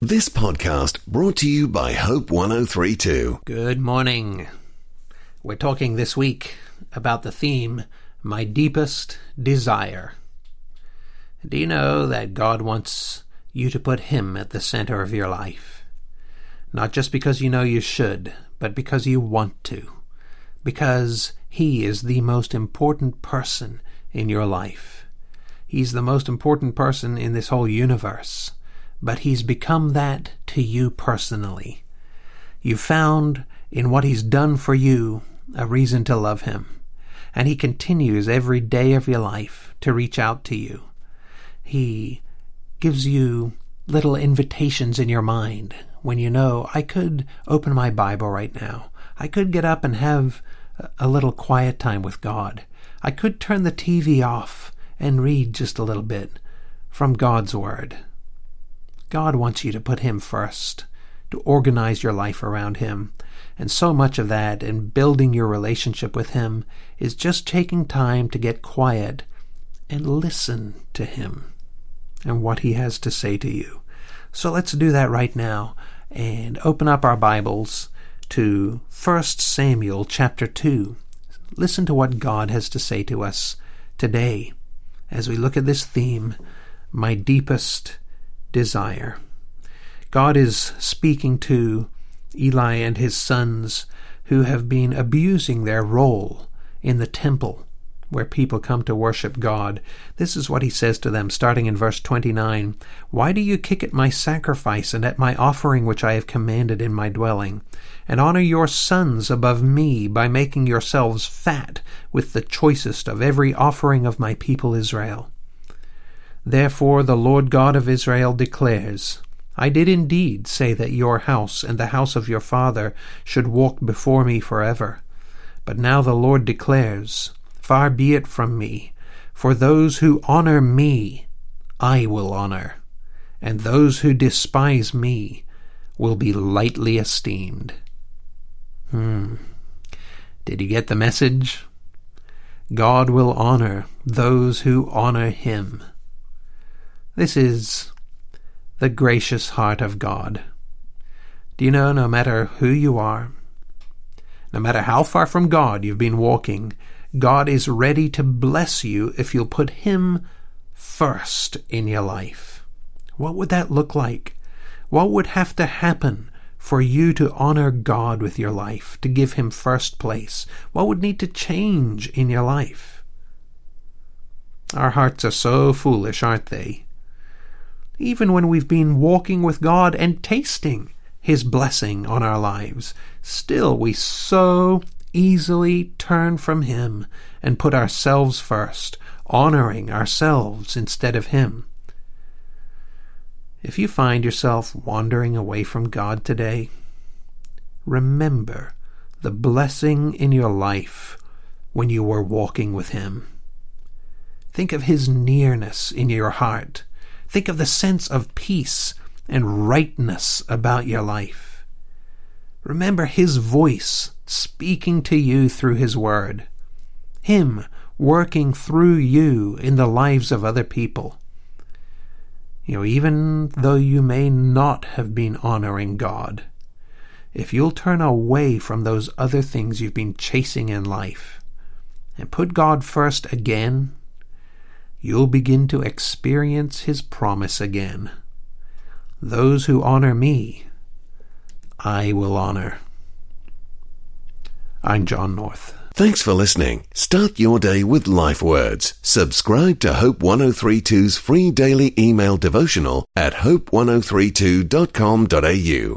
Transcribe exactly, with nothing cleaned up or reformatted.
This podcast brought to you by Hope one oh three point two. Good morning. We're talking this week about the theme, My Deepest Desire. Do you know that God wants you to put Him at the center of your life? Not just because you know you should, but because you want to. Because He is the most important person in your life. He's the most important person in this whole universe. But He's become that to you personally. You've found in what He's done for you a reason to love Him. And He continues every day of your life to reach out to you. He gives you little invitations in your mind when you know, I could open my Bible right now. I could get up and have a little quiet time with God. I could turn the T V off and read just a little bit from God's Word. God wants you to put Him first, to organize your life around Him. And so much of that and building your relationship with Him is just taking time to get quiet and listen to Him and what He has to say to you. So let's do that right now and open up our Bibles to First Samuel chapter two. Listen to what God has to say to us today as we look at this theme, My Deepest Desire. God is speaking to Eli and his sons who have been abusing their role in the temple where people come to worship God. This is what He says to them, starting in verse twenty-nine. Why do you kick at my sacrifice and at my offering which I have commanded in my dwelling, and honor your sons above me by making yourselves fat with the choicest of every offering of my people Israel? Therefore the Lord God of Israel declares, I did indeed say that your house and the house of your father should walk before me forever. But now the Lord declares, Far be it from me, for those who honor me I will honor, and those who despise me will be lightly esteemed. Hmm. Did you get the message? God will honor those who honor Him. This is the gracious heart of God. Do you know, no matter who you are, no matter how far from God you've been walking, God is ready to bless you if you'll put Him first in your life. What would that look like? What would have to happen for you to honor God with your life, to give Him first place? What would need to change in your life? Our hearts are so foolish, aren't they? Even when we've been walking with God and tasting His blessing on our lives, still we so easily turn from Him and put ourselves first, honoring ourselves instead of Him. If you find yourself wandering away from God today, remember the blessing in your life when you were walking with Him. Think of His nearness in your heart. Think of the sense of peace and rightness about your life. Remember His voice speaking to you through His Word. Him working through you in the lives of other people. You know, even though you may not have been honoring God, if you'll turn away from those other things you've been chasing in life and put God first again, you'll begin to experience His promise again. Those who honor me, I will honor. I'm John North. Thanks for listening. Start your day with Life Words. Subscribe to Hope one oh three point two's free daily email devotional at hope one oh three two dot com dot a u.